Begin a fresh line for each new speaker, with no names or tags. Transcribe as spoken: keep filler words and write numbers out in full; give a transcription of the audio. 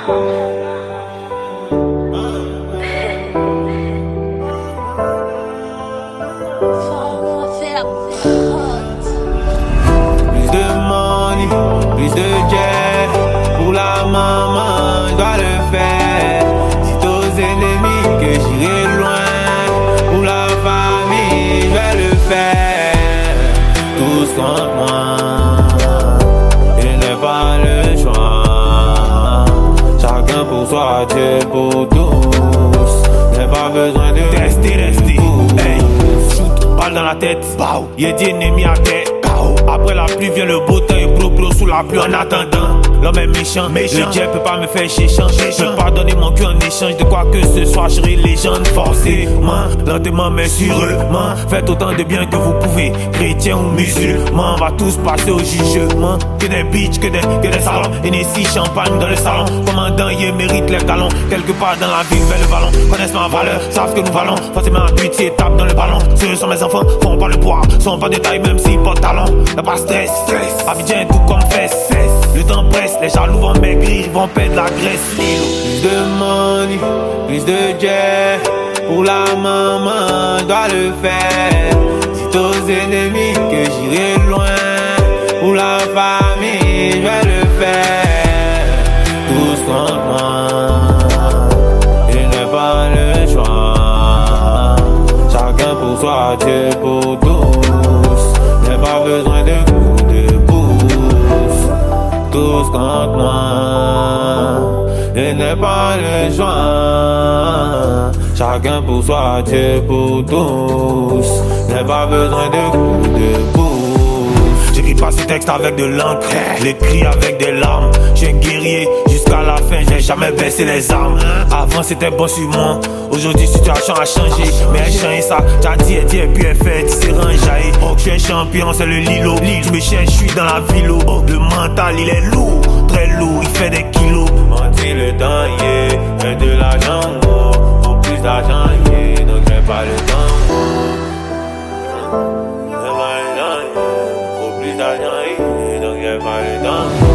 Plus de money, plus de jet. Pour la maman, je dois le faire. C'est aux ennemis que j'irai loin. Pour la famille, je vais le faire. Tous contre moi, il n'est pas le choix. Chacun pour soi, Dieu pour tous. N'est pas besoin de
rester, rester. Hey, shoot, balle dans la tête. Bow. Y'a des ennemis à terre. Après la pluie vient le beau temps et bro bro sous la pluie en attendant. L'homme est méchant, méchant. Le Dieu peut pas me faire chéchant. Je peux pas donner mon cœur en échange de quoi que ce soit. Je serai légende forcément, lentement mais sûrement. Faites autant de bien que vous pouvez, chrétiens ou musulmans. On va tous passer au jugement. Que des bitches, que des, que des salons. Hennessy, champagne dans le salon. Commandant, il mérite les galons. Quelque part dans la ville, vers le ballon. Connaissent ma valeur, savent ce que nous valons. Forcément un but, c'est tape dans le ballon. Ceux sont mes enfants, font pas le poids. Sont pas de taille même s'ils portent talons. Y'a pas stress, stress. Abidjan tout comme fesse. Le temps presse, les jaloux vont maigrir, vont perdre la graisse.
Plus de money, plus de jet. Pour la maman, je dois le faire. C'est aux ennemis que j'irai loin. Pour la famille, je vais le faire. Tous contre moi, il n'est pas le choix. Chacun pour soi, Dieu pour tous. N'est pas besoin de coups de pouce. Tous contre moi, il n'est pas le choix. Chacun pour soi, Dieu pour tous. N'est pas besoin de coups de pouce.
J'écris pas ce texte avec de l'encre, j'écris avec des larmes. J'suis un guerrier jusqu'à la fin, j'ai jamais baissé les armes. Avant c'était bon sur moi, aujourd'hui situation a changé. Mais elle change ça, t'as dit et dit et puis elle fait, tu sais rangeaille. Oh, j'suis un champion, c'est le Lilo. Je me cherche, j'suis dans la ville. Oh, le mental il est lourd, très lourd, il fait des kilos.
Mentir le temps, yeah, fait de l'argent, oh. Pour plus d'argent, yeah, donc j'ai pas le temps, oh. J'ai pas le temps, yeah. Pour plus d'argent, yeah, donc j'ai pas le temps.